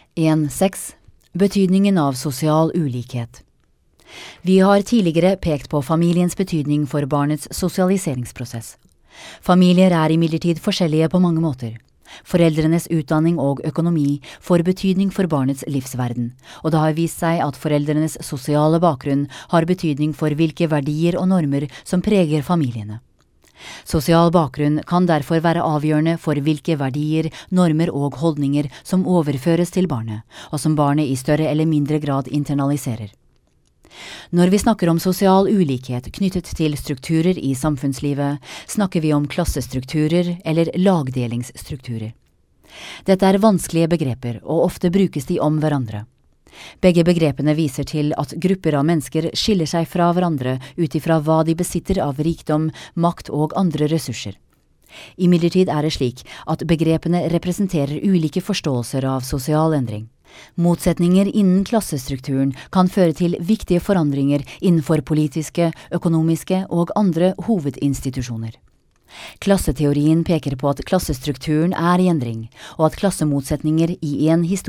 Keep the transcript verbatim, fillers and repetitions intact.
en punkt seks Betydningen av sosial ulikhet. Vi har tidligere pekt på familiens betydning for barnets sosialiseringsprosess. Familier er imidlertid forskjellige på mange måter. Foreldrenes utdanning og økonomi får betydning for barnets livsverden, og det har vist seg at foreldrenes sosiale bakgrunn har betydning for hvilke verdier og normer som preger familiene. Sosial bakgrunn kan derfor være avgjørende for hvilke verdier, normer og holdninger som overføres til barnet, og som barnet i større eller mindre grad internaliserer. Når vi snakker om sosial ulikhet knyttet til strukturer i samfunnslivet, snakker vi om klassestrukturer eller lagdelingsstrukturer. Dette er vanskelige begreper, og ofte brukes de om hverandre. Begge begrepene viser til at grupper av mennesker skiller seg fra hverandre ut ifra hva de besitter av rikdom, makt og andre ressurser. Imidlertid er det slik at begrepene representerer ulike forståelser av sosial endring. Motsetninger innen klassestrukturen kan føre til viktige forandringer innenfor politiske, økonomiske og andre hovedinstitusjoner. Klasseteorien peker på at klassestrukturen er i endring, og at klassemotsetninger i en historie